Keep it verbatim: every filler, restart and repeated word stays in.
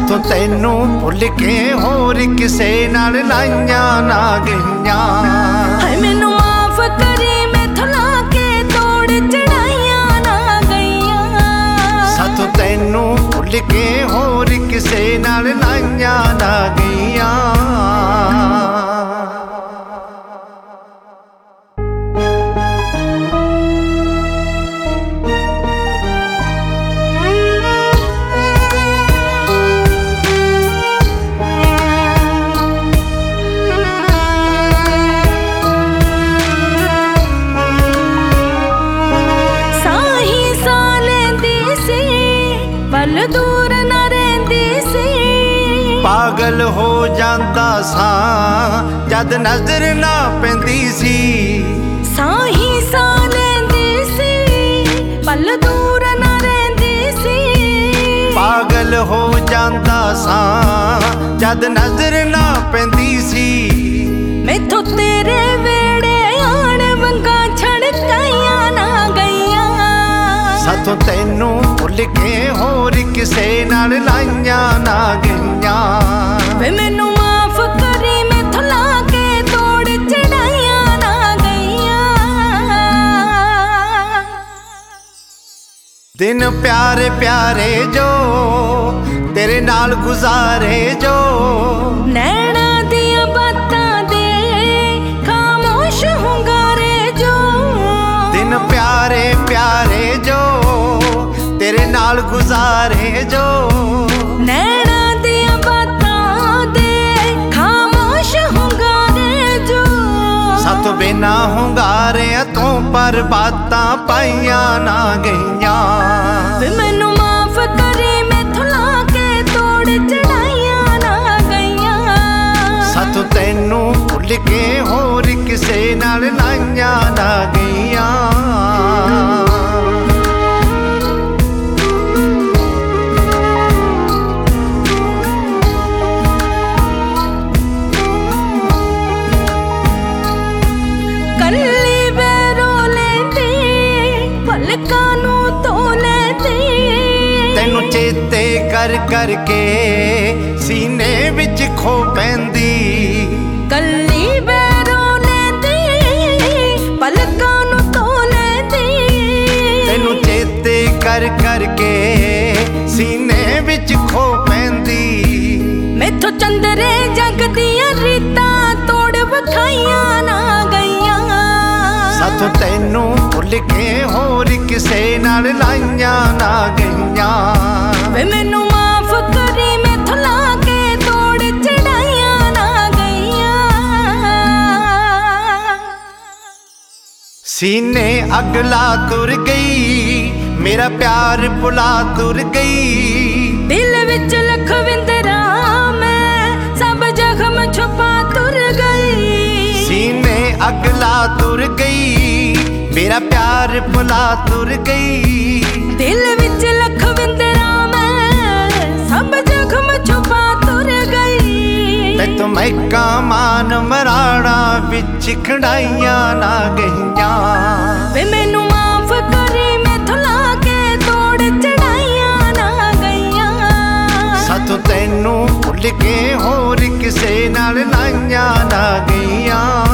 ਸਾਥੋਂ ਤੈਨੂੰ ਭੁੱਲ ਕੇ ਹੋਰ ਕਿਸੇ ਨਾਲ ਲਾਈਆਂ ਨਾ ਗਈਆਂ। ਹਾਏ ਮੈਨੂੰ ਮਾਫ ਕਰੀ ਮੈਥੋਂ ਲਾ ਕੇ ਤੋੜ ਚੜਾਈਆਂ ਨਾ ਗਈਆਂ। ਸਾਥੋਂ ਤੈਨੂੰ ਭੁੱਲ ਕੇ ਹੋਰ ਕਿਸੇ ਨਾਲ ਲਾਈਆਂ ਨਾ ਗਈਆਂ। ਪਲ ਦੂਰ ਨਾ ਰਹਿੰਦੀ ਸੀ, ਪਾਗਲ ਹੋ ਜਾਂਦਾ ਸਾਂ ਜਦ ਨਜ਼ਰ ਨਾ ਪੈਂਦੀ ਸੀ। ਸਾਹੀ ਸਾਹ ਲੈਂਦੀ ਸੀ, ਪਲ ਦੂਰ ਨਾ ਰਹਿੰਦੀ ਸੀ। ਪਾਗਲ ਹੋ ਜਾਂਦਾ ਸਾਂ ਜਦ ਨਜ਼ਰ ਨਾ ਪੈਂਦੀ ਸੀ। ਮੈਥੋਂ ਤੇਰੇ ਵੇੜੇ ਆਣ ਵੰਗਾਂ ਛੜਕਾਈਆਂ ਨਾ ਗਈਆਂ। ਸਾਥੋਂ ਤੈਨੂੰ ਭੁੱਲ ਕੇ ਹੋਰ ਕਿਸੇ ਨਾਲ ਲਾਈਆਂ ਨਾ ਗਈਆਂ। ਵੇ ਮੈਨੂੰ ਮਾਫ ਕਰੀ ਮੈਥੋਂ ਲਾ ਕੇ ਤੋੜ ਚੜਾਈਆਂ ਨਾ ਗਈਆਂ। ਦਿਨ ਪਿਆਰੇ ਪਿਆਰੇ ਜੋ ਤੇਰੇ ਨਾਲ ਗੁਜ਼ਾਰੇ ਜੋ, ਨੈਣਾ ਦੀਆਂ ਬਾਤਾਂ ਦੇ ਖਾਮੋਸ਼ ਹੁੰਗਾਰੇ ਜੋ। ਦਿਨ ਪਿਆਰੇ ਪਿਆਰੇ ਜੋ ਤੇਰੇ ਨਾਲ ਗੁਜ਼ਾਰੇ ਜੋ, ਨੈਣਾ ਦੀਆਂ ਬਾਤਾਂ ਦੇ ਖਾਮੋਸ਼ ਹੁੰਗਾਰੇ ਜੋ। ਸਾਥੋਂ ਬਿਨਾ ਹੁੰਗਾਰਿਆਂ ਤੋਂ ਪਰ ਬਾਤਾਂ ਪਾਈਆਂ ਨਾ ਗਈਆਂ। ਵੇ ਮੈਨੂੰ ਮਾਫ ਕਰੀ ਮੈਥੋਂ ਲਾ ਕੇ ਤੋੜ ਚੜਾਈਆਂ ਨਾ ਗਈਆਂ। ਸਾਥੋਂ ਤੈਨੂੰ ਭੁੱਲ ਕੇ ਹੋਰ ਕਿਸੇ ਨਾਲ ਲਾਈਆਂ ਨਾ ਗਈਆਂ। ਕੱਲੀ ਬੈਰੋ ਲੈਂਦੀ ਪਲਕਾਂ ਨੂੰ ਧੋ ਲੈਂਦੀ। ਤੈਨੂੰ ਚੇਤੇ ਕਰ ਕਰਕੇ ਸੀਨੇ ਵਿੱਚ ਖੋ ਪੈਂਦੀ। ਕੱਲੀ ਬੈਰੋ ਲੈਂਦੀ ਪਲਕਾਂ ਨੂੰ ਧੋ ਲੈਂਦੀ। ਤੈਨੂੰ ਚੇਤੇ ਕਰ ਕਰਕੇ ਸੀਨੇ ਵਿੱਚ ਖੋ ਪੈਂਦੀ। ਮੈਥੋਂ ਚੰਦਰੇ ਜਗ ਦੀਆਂ ਰੀਤਾਂ ਤੋੜ ਵਿਖਾਈਆਂ ਨਾ ਗਈਆਂ। ਸਾਥੋਂ ਤੈਨੂੰ ਭੁੱਲ ਕੇ ਹੋਰ ਕਿਸੇ ਨਾਲ ਲਾਈਆਂ ਨਾ ਗਈਆਂ। ਵੇ ਮੈਨੂੰ ਮਾਫ ਕਰੀ ਮੈਥੋਂ ਲਾ ਕੇ ਤੋੜ ਚੜਾਈਆਂ ਨਾ ਗਈਆਂ। ਸੀਨੇ ਅਗਲਾ ਤੁਰ ਗਈ ਮੇਰਾ ਪਿਆਰ ਭੁਲਾ ਤੁਰ ਗਈ। ਦਿਲ ਵਿੱਚ ਲਖਵਿੰਦਰਾ ਮੈਂ ਸਭ ਜ਼ਖਮ ਛੁਪਾ ਤੁਰ ਗਈ। ਸੀਨੇ ਅਗਲਾ ਤੁਰ ਗਈ ਮੇਰਾ ਪਿਆਰ ਭੁਲਾ ਤੁਰ ਗਈ। ਦਿਲ ਵਿੱਚ ਲਖਵਿੰਦਰਾ ਮੈਂ ਸਭ ਜ਼ਖਮ ਛੁਪਾ ਤੁਰ ਗਈ। ਤੇ ਤੂੰ ਮੈਕਾ ਮਾਨ ਮਰਾੜਾ ਵਿੱਚ ਖੜਾਈਆਂ ਨਾ ਗਈਆਂ। ਵੇ ਮੈਨੂੰ ਮਾਫ ਕਰੀ ਮੈਥੋਂ ਲਾ ਕੇ ਤੋੜ ਚੜਾਈਆਂ ਨਾ ਗਈਆਂ। ਸਾਥੋਂ ਤੈਨੂੰ ਭੁੱਲ ਕੇ ਹੋਰ ਕਿਸੇ ਨਾਲ ਲਾਈਆਂ ਨਾ ਗਈਆਂ।